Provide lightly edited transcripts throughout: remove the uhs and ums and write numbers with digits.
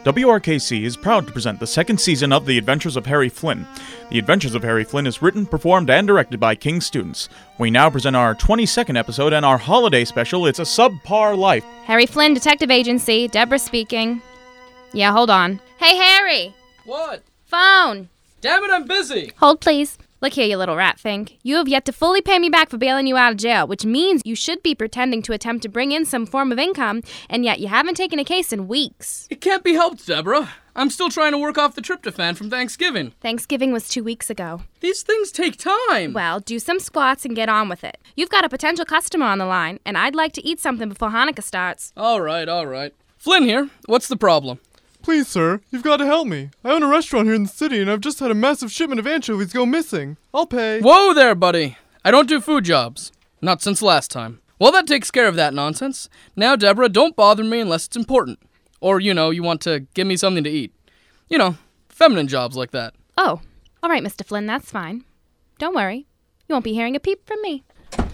WRKC is proud to present the second season of The Adventures of Harry Flynn. The Adventures of Harry Flynn is written, performed, and directed by King students. We now present our 22nd episode and our holiday special, It's a Subpar Life. Harry Flynn Detective Agency, Deborah speaking. Yeah, hold on. Hey, Harry! What? Phone! Damn it, I'm busy! Hold, please. Look here, you little rat fink. You have yet to fully pay me back for bailing you out of jail, which means you should be pretending to attempt to bring in some form of income, and yet you haven't taken a case in weeks. It can't be helped, Deborah. I'm still trying to work off the tryptophan from Thanksgiving. Thanksgiving was 2 weeks ago. These things take time. Well, do some squats and get on with it. You've got a potential customer on the line, and I'd like to eat something before Hanukkah starts. All right. Flynn here. What's the problem? Please, sir, you've got to help me. I own a restaurant here in the city, and I've just had a massive shipment of anchovies go missing. I'll pay. Whoa there, buddy. I don't do food jobs. Not since last time. Well, that takes care of that nonsense. Now, Deborah, don't bother me unless it's important. Or, you want to give me something to eat. Feminine jobs like that. Oh, all right, Mr. Flynn, that's fine. Don't worry. You won't be hearing a peep from me.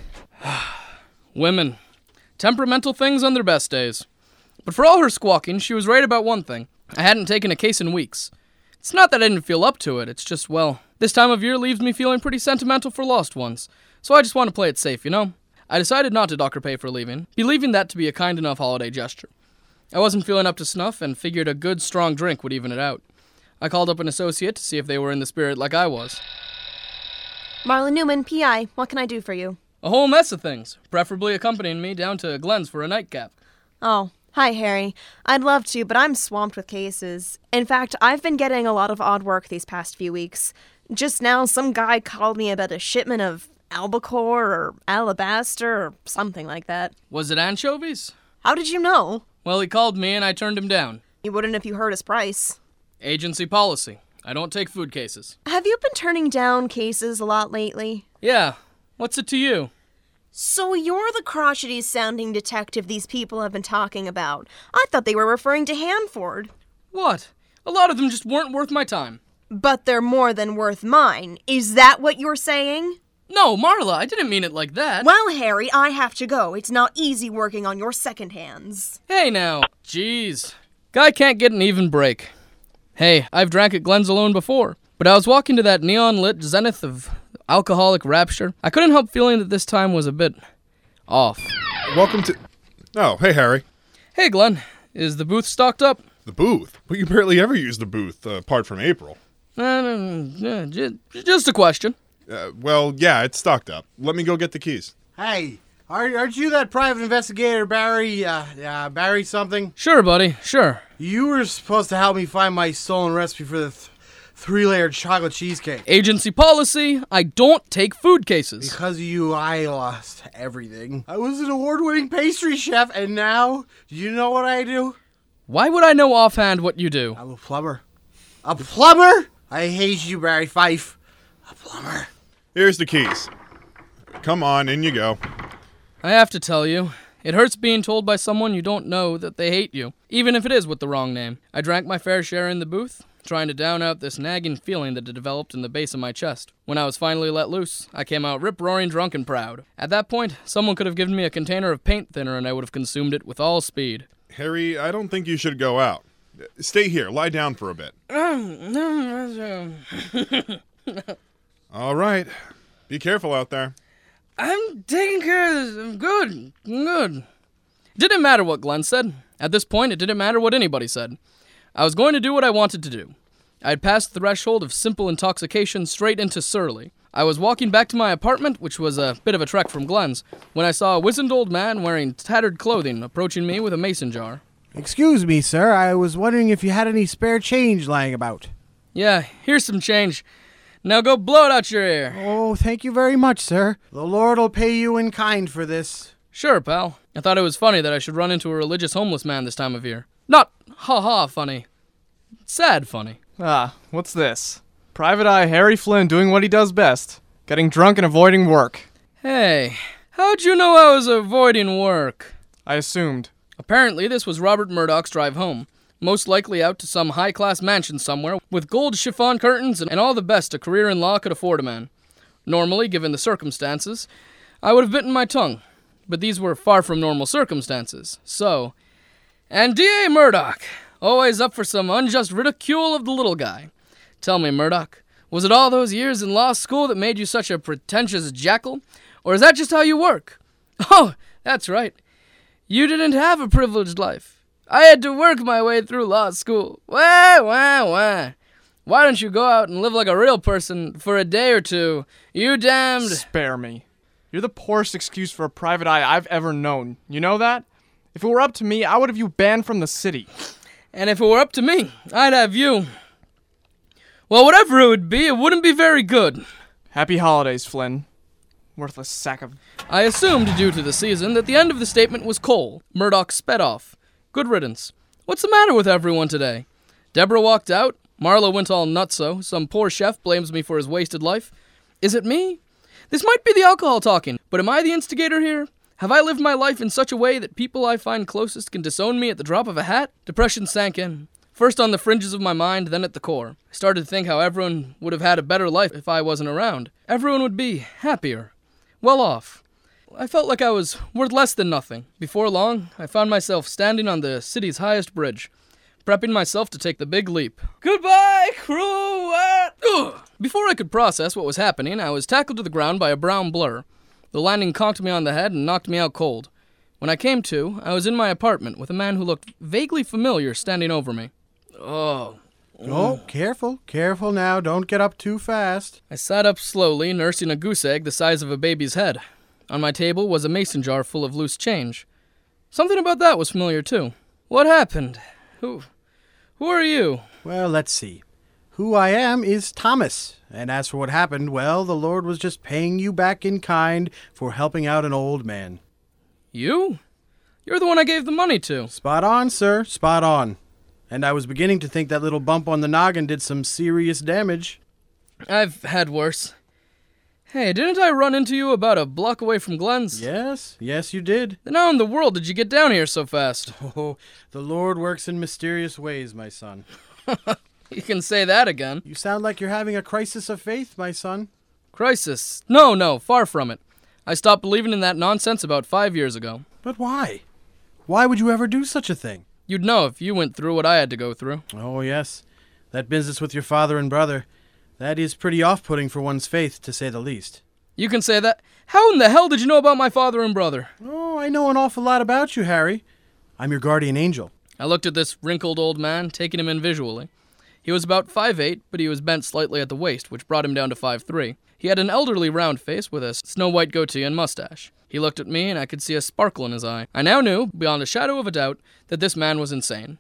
Women. Temperamental things on their best days. But for all her squawking, she was right about one thing. I hadn't taken a case in weeks. It's not that I didn't feel up to it, it's just, this time of year leaves me feeling pretty sentimental for lost ones. So I just want to play it safe, I decided not to dock her pay for leaving, believing that to be a kind enough holiday gesture. I wasn't feeling up to snuff and figured a good, strong drink would even it out. I called up an associate to see if they were in the spirit like I was. Marla Newman, PI. What can I do for you? A whole mess of things, preferably accompanying me down to Glenn's for a nightcap. Oh, hi, Harry. I'd love to, but I'm swamped with cases. In fact, I've been getting a lot of odd work these past few weeks. Just now, some guy called me about a shipment of albacore or alabaster or something like that. Was it anchovies? How did you know? Well, he called me and I turned him down. You wouldn't if you heard his price. Agency policy. I don't take food cases. Have you been turning down cases a lot lately? Yeah. What's it to you? So you're the crotchety-sounding detective these people have been talking about. I thought they were referring to Hanford. What? A lot of them just weren't worth my time. But they're more than worth mine. Is that what you're saying? No, Marla, I didn't mean it like that. Well, Harry, I have to go. It's not easy working on your second hands. Hey now. Jeez. Guy can't get an even break. Hey, I've drank at Glenn's alone before, but I was walking to that neon-lit zenith of alcoholic rapture. I couldn't help feeling that this time was a bit off. Welcome to... Oh, hey, Harry. Hey, Glenn. Is the booth stocked up? The booth? Well, you barely ever use the booth, apart from April. Just a question. Well, yeah, it's stocked up. Let me go get the keys. Hey, aren't you that private investigator, Barry, Barry something? Sure, buddy, sure. You were supposed to help me find my stolen recipe for the three-layered chocolate cheesecake. Agency policy, I don't take food cases. Because of you, I lost everything. I was an award-winning pastry chef, and now, do you know what I do? Why would I know offhand what you do? I'm a plumber. A plumber? I hate you, Barry Fife. A plumber. Here's the keys. Come on, in you go. I have to tell you, it hurts being told by someone you don't know that they hate you, even if it is with the wrong name. I drank my fair share in the booth, trying to down out this nagging feeling that had developed in the base of my chest. When I was finally let loose, I came out rip-roaring drunk and proud. At that point, someone could have given me a container of paint thinner and I would have consumed it with all speed. Harry, I don't think you should go out. Stay here. Lie down for a bit. All right. Be careful out there. I'm taking care of this. I'm good. It didn't matter what Glenn said. At this point, it didn't matter what anybody said. I was going to do what I wanted to do. I had passed the threshold of simple intoxication straight into surly. I was walking back to my apartment, which was a bit of a trek from Glenn's, when I saw a wizened old man wearing tattered clothing approaching me with a mason jar. Excuse me, sir. I was wondering if you had any spare change lying about. Yeah, here's some change. Now go blow it out your ear. Oh, thank you very much, sir. The Lord'll pay you in kind for this. Sure, pal. I thought it was funny that I should run into a religious homeless man this time of year. Not ha-ha funny. Sad funny. What's this? Private Eye Harry Flynn doing what he does best. Getting drunk and avoiding work. Hey, how'd you know I was avoiding work? I assumed. Apparently, this was Robert Murdoch's drive home. Most likely out to some high-class mansion somewhere, with gold chiffon curtains and all the best a career in law could afford a man. Normally, given the circumstances, I would have bitten my tongue. But these were far from normal circumstances. So, and D.A. Murdoch, Always up for some unjust ridicule of the little guy. Tell me, Murdoch, was it all those years in law school that made you such a pretentious jackal? Or is that just how you work? Oh, that's right. You didn't have a privileged life. I had to work my way through law school. Why? Why don't you go out and live like a real person for a day or two? You damned... Spare me. You're the poorest excuse for a private eye I've ever known. You know that? If it were up to me, I would have you banned from the city. And if it were up to me, I'd have you... Well, whatever it would be, it wouldn't be very good. Happy holidays, Flynn. Worthless sack of... I assumed, due to the season, that the end of the statement was coal. Murdoch sped off. Good riddance. What's the matter with everyone today? Deborah walked out. Marla went all nutso. Some poor chef blames me for his wasted life. Is it me? This might be the alcohol talking, but am I the instigator here? Have I lived my life in such a way that people I find closest can disown me at the drop of a hat? Depression sank in. First on the fringes of my mind, then at the core. I started to think how everyone would have had a better life if I wasn't around. Everyone would be happier. Well off. I felt like I was worth less than nothing. Before long, I found myself standing on the city's highest bridge, prepping myself to take the big leap. Goodbye, cruel. Before I could process what was happening, I was tackled to the ground by a brown blur. The landing conked me on the head and knocked me out cold. When I came to, I was in my apartment with a man who looked vaguely familiar standing over me. Oh, careful now. Don't get up too fast. I sat up slowly, nursing a goose egg the size of a baby's head. On my table was a mason jar full of loose change. Something about that was familiar, too. What happened? Who are you? Well, let's see. Who I am is Thomas. And as for what happened, well, the Lord was just paying you back in kind for helping out an old man. You? You're the one I gave the money to. Spot on, sir. Spot on. And I was beginning to think that little bump on the noggin did some serious damage. I've had worse. Hey, didn't I run into you about a block away from Glenn's? Yes, you did. Then how in the world did you get down here so fast? Oh, the Lord works in mysterious ways, my son. You can say that again. You sound like you're having a crisis of faith, my son. Crisis? No, far from it. I stopped believing in that nonsense about 5 years ago. But why? Why would you ever do such a thing? You'd know if you went through what I had to go through. Oh, yes. That business with your father and brother, that is pretty off-putting for one's faith, to say the least. You can say that? How in the hell did you know about my father and brother? Oh, I know an awful lot about you, Harry. I'm your guardian angel. I looked at this wrinkled old man, taking him in visually. He was about 5'8", but he was bent slightly at the waist, which brought him down to 5'3". He had an elderly round face with a snow-white goatee and mustache. He looked at me, and I could see a sparkle in his eye. I now knew, beyond a shadow of a doubt, that this man was insane.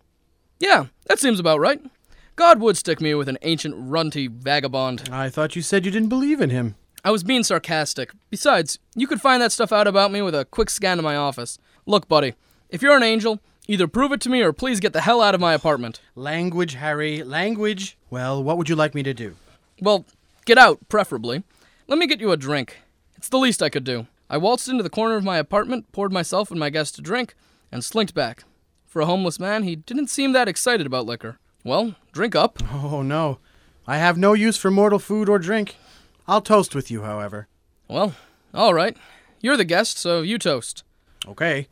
Yeah, that seems about right. God would stick me with an ancient, runty vagabond. I thought you said you didn't believe in him. I was being sarcastic. Besides, you could find that stuff out about me with a quick scan of my office. Look, buddy, if you're an angel, either prove it to me or please get the hell out of my apartment. Language, Harry, language. Well, what would you like me to do? Well, get out, preferably. Let me get you a drink. It's the least I could do. I waltzed into the corner of my apartment, poured myself and my guest a drink, and slinked back. For a homeless man, he didn't seem that excited about liquor. Well, drink up. Oh, no. I have no use for mortal food or drink. I'll toast with you, however. Well, all right. You're the guest, so you toast. Okay.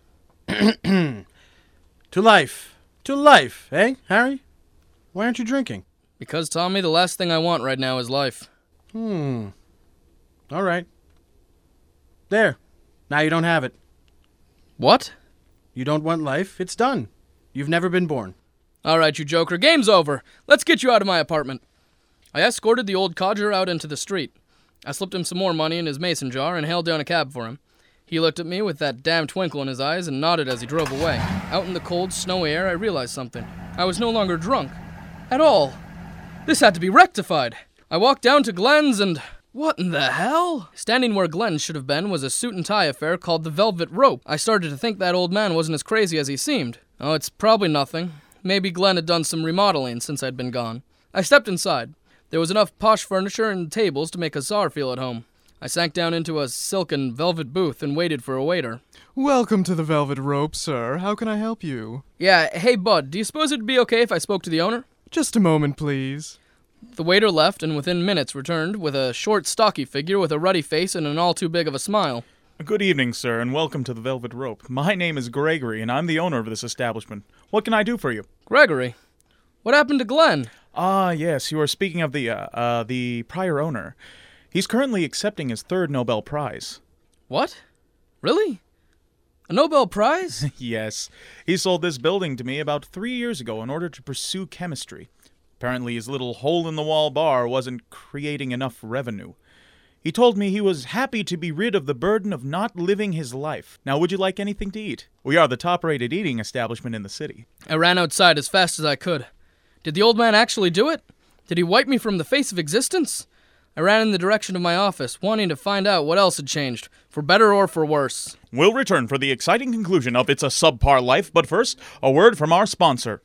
To life. To life, eh, Harry? Why aren't you drinking? Because, Tommy, the last thing I want right now is life. All right. There. Now you don't have it. What? You don't want life. It's done. You've never been born. All right, you joker. Game's over. Let's get you out of my apartment. I escorted the old codger out into the street. I slipped him some more money in his mason jar and hailed down a cab for him. He looked at me with that damn twinkle in his eyes and nodded as he drove away. Out in the cold, snowy air, I realized something. I was no longer drunk. At all. This had to be rectified. I walked down to Glenn's and... What in the hell? Standing where Glenn's should have been was a suit and tie affair called the Velvet Rope. I started to think that old man wasn't as crazy as he seemed. Oh, it's probably nothing. Maybe Glenn had done some remodeling since I'd been gone. I stepped inside. There was enough posh furniture and tables to make a czar feel at home. I sank down into a silk and velvet booth and waited for a waiter. Welcome to the Velvet Rope, sir. How can I help you? Yeah, hey, bud, do you suppose it'd be okay if I spoke to the owner? Just a moment, please. The waiter left and within minutes returned with a short, stocky figure with a ruddy face and an all too big of a smile. Good evening, sir, and welcome to the Velvet Rope. My name is Gregory, and I'm the owner of this establishment. What can I do for you? Gregory, what happened to Glenn? Ah, yes, you are speaking of the prior owner. He's currently accepting his 3rd Nobel Prize. What? Really? A Nobel Prize? Yes. He sold this building to me about 3 years ago in order to pursue chemistry. Apparently his little hole-in-the-wall bar wasn't creating enough revenue. He told me he was happy to be rid of the burden of not living his life. Now, would you like anything to eat? We are the top-rated eating establishment in the city. I ran outside as fast as I could. Did the old man actually do it? Did he wipe me from the face of existence? I ran in the direction of my office, wanting to find out what else had changed, for better or for worse. We'll return for the exciting conclusion of It's a Subpar Life, but first, a word from our sponsor.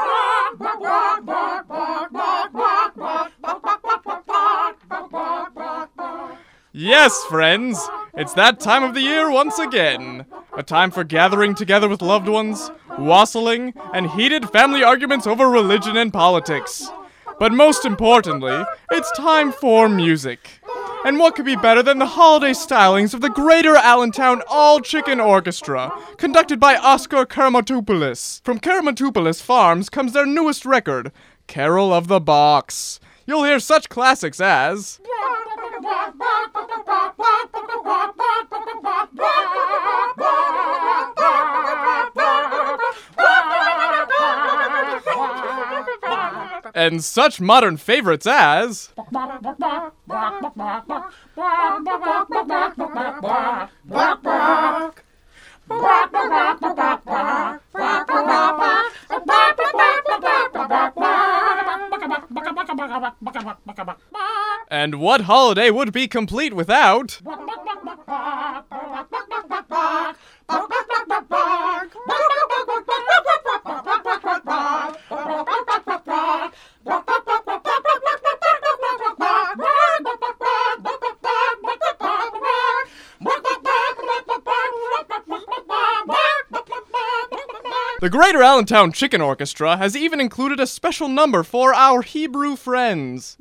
Yes, friends, it's that time of the year once again. A time for gathering together with loved ones, wassailing, and heated family arguments over religion and politics. But most importantly, it's time for music. And what could be better than the holiday stylings of the Greater Allentown All-Chicken Orchestra, conducted by Oscar Karamatopoulos. From Karamatopoulos Farms comes their newest record, Carol of the Box. You'll hear such classics as... and such modern favorites as... And what holiday would be complete without... The Greater Allentown Chicken Orchestra has even included a special number for our Hebrew friends.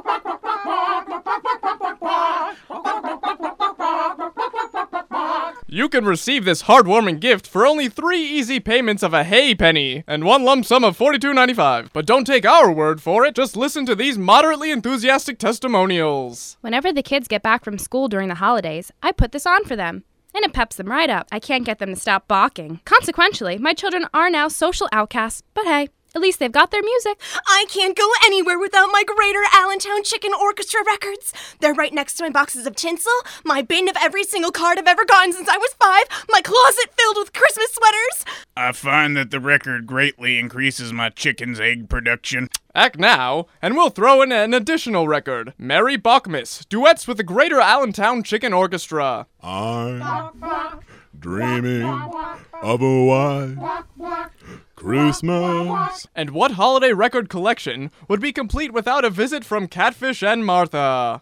You can receive this heartwarming gift for only 3 easy payments of a hay penny and 1 lump sum of $42.95. But don't take our word for it, just listen to these moderately enthusiastic testimonials. Whenever the kids get back from school during the holidays, I put this on for them. And it peps them right up. I can't get them to stop balking. Consequently, my children are now social outcasts, but hey, at least they've got their music. I can't go anywhere without my Greater Allentown Chicken Orchestra records. They're right next to my boxes of tinsel, my bin of every single card I've ever gotten since I was 5, my closet filled with Christmas sweaters. I find that the record greatly increases my chicken's egg production. Act now, and we'll throw in an additional record. Mary Bachmis, duets with the Greater Allentown Chicken Orchestra. I'm dreaming of a white Christmas. And what holiday record collection would be complete without a visit from Catfish and Martha?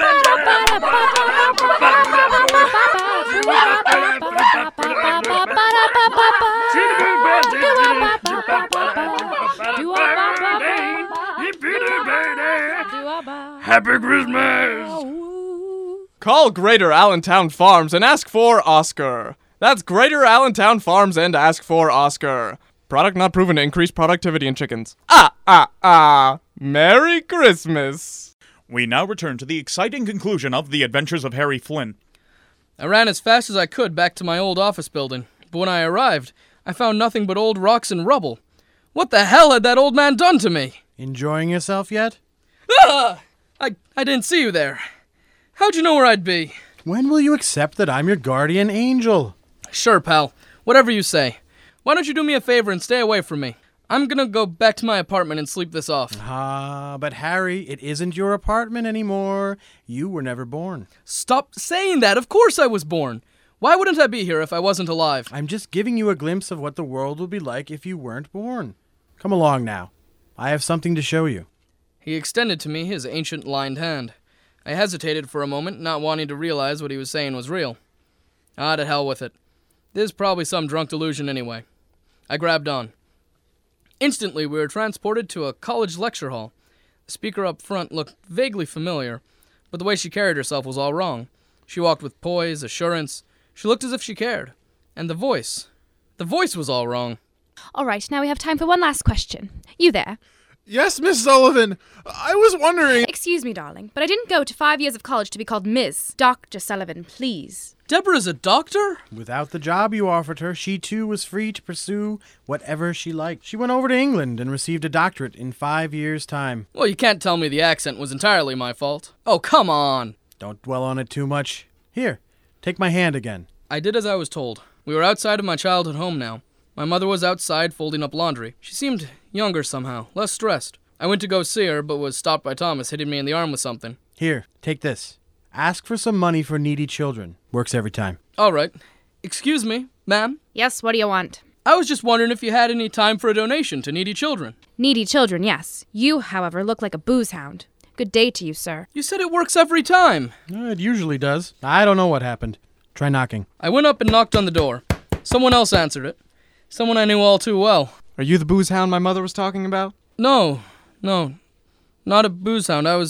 Happy Christmas! Call Greater Allentown Farms and ask for Oscar. That's Greater Allentown Farms and ask for Oscar. Product not proven to increase productivity in chickens. Merry Christmas! We now return to the exciting conclusion of The Adventures of Harry Flynn. I ran as fast as I could back to my old office building, but when I arrived, I found nothing but old rocks and rubble. What the hell had that old man done to me? Enjoying yourself yet? Ah! I didn't see you there. How'd you know where I'd be? When will you accept that I'm your guardian angel? Sure, pal. Whatever you say. Why don't you do me a favor and stay away from me? I'm gonna go back to my apartment and sleep this off. But Harry, it isn't your apartment anymore. You were never born. Stop saying that. Of course I was born. Why wouldn't I be here if I wasn't alive? I'm just giving you a glimpse of what the world would be like if you weren't born. Come along now. I have something to show you. He extended to me his ancient lined hand. I hesitated for a moment, not wanting to realize what he was saying was real. To hell with it. This is probably some drunk delusion anyway. I grabbed on. Instantly, we were transported to a college lecture hall. The speaker up front looked vaguely familiar, but the way she carried herself was all wrong. She walked with poise, assurance, She looked as if she cared. And the voice was all wrong. All right, now we have time for one last question. You there? Yes, Miss Sullivan. I was wondering. Excuse me, darling, but I didn't go to 5 years of college to be called Ms. Dr. Sullivan, please. Deborah's a doctor? Without the job you offered her, she too was free to pursue whatever she liked. She went over to England and received a doctorate in 5 years' time. Well, you can't tell me the accent was entirely my fault. Oh, come on. Don't dwell on it too much. Here, take my hand again. I did as I was told. We were outside of my childhood home now. My mother was outside folding up laundry. She seemed younger somehow, less stressed. I went to go see her, but was stopped by Thomas hitting me in the arm with something. Here, take this. Ask for some money for needy children. Works every time. All right. Excuse me, ma'am? Yes, what do you want? I was just wondering if you had any time for a donation to needy children. Needy children, yes. You, however, look like a booze hound. Good day to you, sir. You said it works every time. It usually does. I don't know what happened. Try knocking. I went up and knocked on the door. Someone else answered it. Someone I knew all too well. Are you the booze hound my mother was talking about? No, not a booze hound. I'm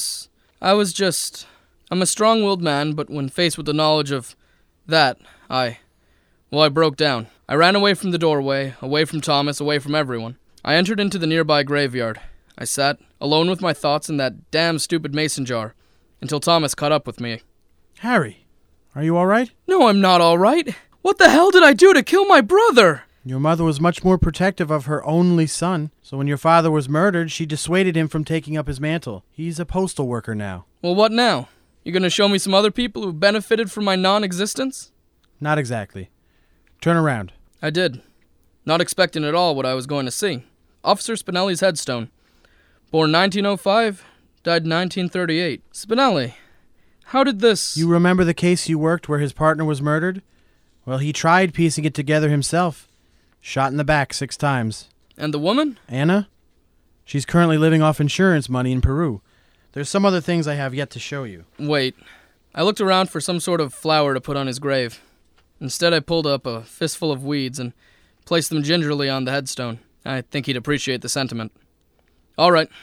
a strong-willed man, but when faced with the knowledge of that, I broke down. I ran away from the doorway, away from Thomas, away from everyone. I entered into the nearby graveyard. I sat, alone with my thoughts in that damn stupid mason jar, until Thomas caught up with me. Harry, are you all right? No, I'm not all right. What the hell did I do to kill my brother? Your mother was much more protective of her only son, so when your father was murdered, she dissuaded him from taking up his mantle. He's a postal worker now. Well, what now? You gonna show me some other people who benefited from my non-existence? Not exactly. Turn around. I did. Not expecting at all what I was going to see. Officer Spinelli's headstone. Born 1905, died 1938. Spinelli, how did this... You remember the case you worked where his partner was murdered? Well, he tried piecing it together himself. Shot in the back 6 times. And the woman? Anna? She's currently living off insurance money in Peru. There's some other things I have yet to show you. Wait. I looked around for some sort of flower to put on his grave. Instead, I pulled up a fistful of weeds and placed them gingerly on the headstone. I think he'd appreciate the sentiment. All right.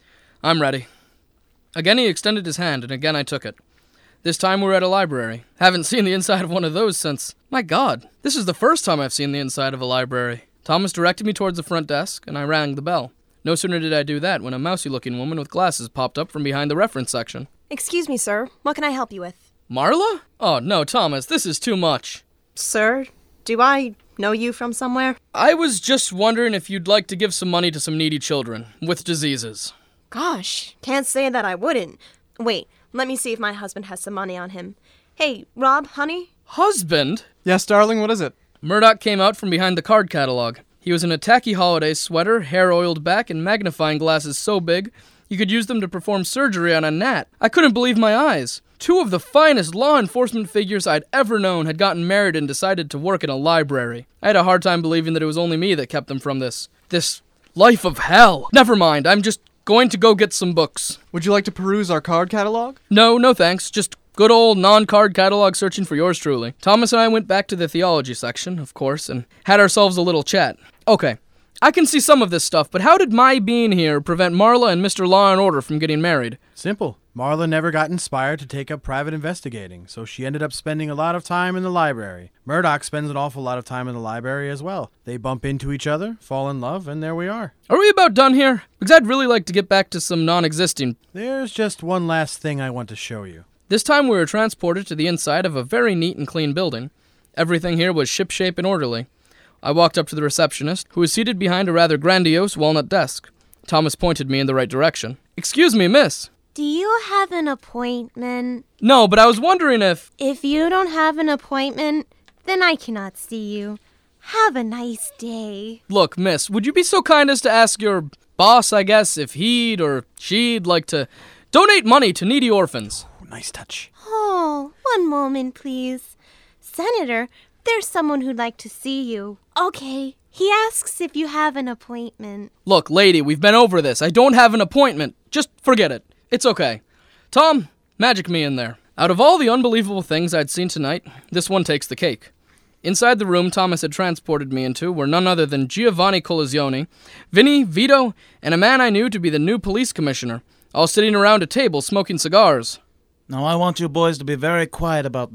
I'm ready. Again he extended his hand, and again I took it. This time we're at a library. Haven't seen the inside of one of those since... My God, this is the first time I've seen the inside of a library. Thomas directed me towards the front desk, and I rang the bell. No sooner did I do that when a mousy-looking woman with glasses popped up from behind the reference section. Excuse me, sir. What can I help you with? Marla? Oh, no, Thomas, this is too much. Sir, do I know you from somewhere? I was just wondering if you'd like to give some money to some needy children with diseases. Gosh, can't say that I wouldn't. Wait, let me see if my husband has some money on him. Hey, Rob, honey? Husband? Yes, darling, what is it? Murdoch came out from behind the card catalog. He was in a tacky holiday sweater, hair oiled back, and magnifying glasses so big you could use them to perform surgery on a gnat. I couldn't believe my eyes. 2 of the finest law enforcement figures I'd ever known had gotten married and decided to work in a library. I had a hard time believing that it was only me that kept them from this life of hell. Never mind, I'm just going to go get some books. Would you like to peruse our card catalog? No thanks. Just good old non-card catalog searching for yours truly. Thomas and I went back to the theology section, of course, and had ourselves a little chat. Okay, I can see some of this stuff, but how did my being here prevent Marla and Mr. Law and Order from getting married? Simple. Marla never got inspired to take up private investigating, so she ended up spending a lot of time in the library. Murdoch spends an awful lot of time in the library as well. They bump into each other, fall in love, and there we are. Are we about done here? Because I'd really like to get back to some non-existing... There's just one last thing I want to show you. This time we were transported to the inside of a very neat and clean building. Everything here was shipshape and orderly. I walked up to the receptionist, who was seated behind a rather grandiose walnut desk. Thomas pointed me in the right direction. Excuse me, miss. Do you have an appointment? No, but I was wondering if... If you don't have an appointment, then I cannot see you. Have a nice day. Look, miss, would you be so kind as to ask your boss, I guess, if he'd or she'd like to donate money to needy orphans? Nice touch. Oh, one moment, please. Senator, there's someone who'd like to see you. Okay, he asks if you have an appointment. Look, lady, we've been over this. I don't have an appointment. Just forget it. It's okay. Tom, magic me in there. Out of all the unbelievable things I'd seen tonight, this one takes the cake. Inside the room Thomas had transported me into were none other than Giovanni Colazione, Vinny, Vito, and a man I knew to be the new police commissioner, all sitting around a table smoking cigars. Now I want you boys to be very quiet about this.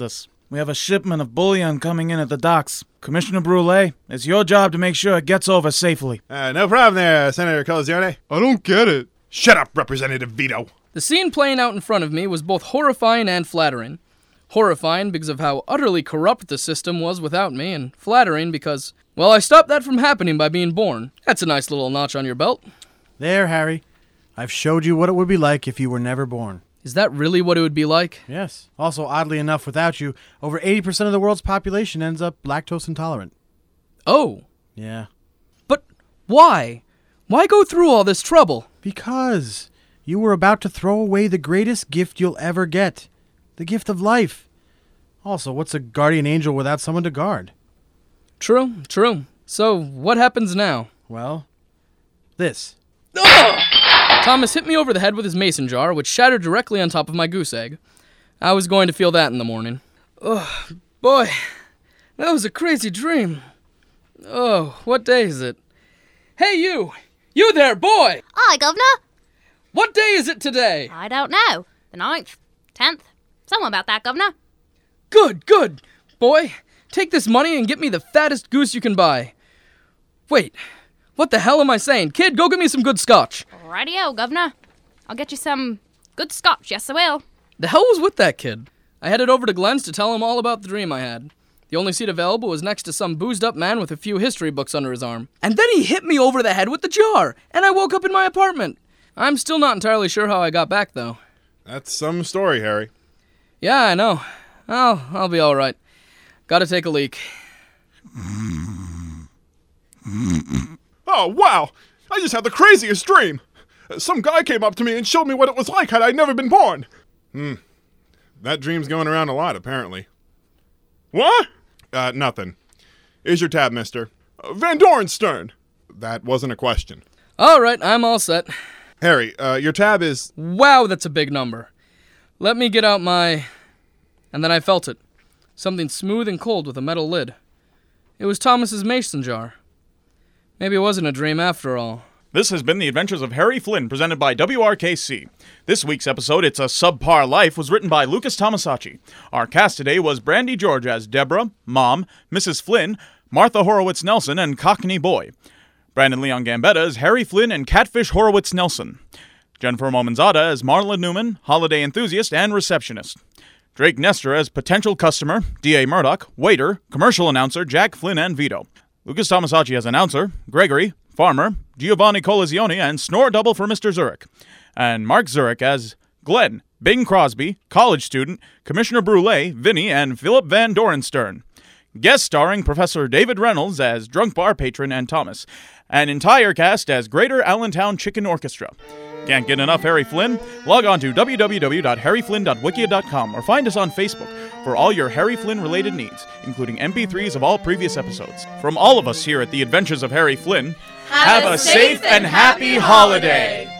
We have a shipment of bullion coming in at the docks. Commissioner Brule, it's your job to make sure it gets over safely. No problem there, Senator Colazione. I don't get it. Shut up, Representative Vito. The scene playing out in front of me was both horrifying and flattering. Horrifying because of how utterly corrupt the system was without me, and flattering because, well, I stopped that from happening by being born. That's a nice little notch on your belt. There, Harry. I've showed you what it would be like if you were never born. Is that really what it would be like? Yes. Also, oddly enough, without you, over 80% of the world's population ends up lactose intolerant. Oh. Yeah. But why? Why go through all this trouble? Because you were about to throw away the greatest gift you'll ever get. The gift of life. Also, what's a guardian angel without someone to guard? True. So, what happens now? Well, this. Ugh! Thomas hit me over the head with his mason jar, which shattered directly on top of my goose egg. I was going to feel that in the morning. Oh, boy. That was a crazy dream. Oh, what day is it? Hey, you! You there, boy! Hi, Governor. What day is it today? I don't know. The 9th? 10th? Something about that, Governor. Good. Boy, take this money and get me the fattest goose you can buy. Wait, what the hell am I saying? Kid, go get me some good scotch. Rightio, Governor. I'll get you some good scotch, yes I will. The hell was with that kid? I headed over to Glenn's to tell him all about the dream I had. The only seat available was next to some boozed-up man with a few history books under his arm. And then he hit me over the head with the jar, and I woke up in my apartment. I'm still not entirely sure how I got back, though. That's some story, Harry. Yeah, I know. I'll be all right. Gotta take a leak. Oh, wow! I just had the craziest dream! Some guy came up to me and showed me what it was like had I never been born! That dream's going around a lot, apparently. What? Nothing. Here's your tab, mister. Van Dorenstern! That wasn't a question. All right, I'm all set. Harry, your tab is... Wow, that's a big number. Let me get out my... And then I felt it. Something smooth and cold with a metal lid. It was Thomas's mason jar. Maybe it wasn't a dream after all. This has been The Adventures of Harry Flynn, presented by WRKC. This week's episode, It's a Subpar Life, was written by Lucas Tomasacci. Our cast today was Brandy George as Deborah, Mom, Mrs. Flynn, Martha Horowitz Nelson, and Cockney Boy. Brandon Leon Gambetta as Harry Flynn and Catfish Horowitz Nelson. Jennifer Momanzada as Marla Newman, holiday enthusiast and receptionist. Drake Nestor as potential customer, D.A. Murdoch, waiter, commercial announcer Jack Flynn and Vito. Lucas Tomasacci as announcer, Gregory, farmer, Giovanni Colazione, and snore double for Mr. Zurich. And Mark Zurich as Glenn, Bing Crosby, college student, Commissioner Brule, Vinny, and Philip Van Dorenstern. Guest starring Professor David Reynolds as drunk bar patron and Thomas. An entire cast as Greater Allentown Chicken Orchestra. Can't get enough Harry Flynn? Log on to www.harryflynn.wikia.com or find us on Facebook for all your Harry Flynn related needs, including MP3s of all previous episodes. From all of us here at The Adventures of Harry Flynn, have a safe and happy holiday!